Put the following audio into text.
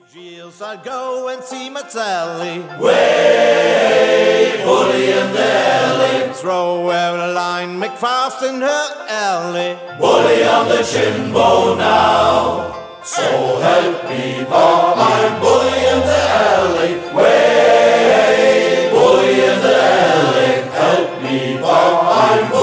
Giles, I'll go and see Mazelli. Way, bully in the alley. Throw out a line, McFast in her alley. Bully on the chinbo now. So help me, Bob, I'm bully in the alley. Way, bully in the alley. Help me, Bob, I'm bully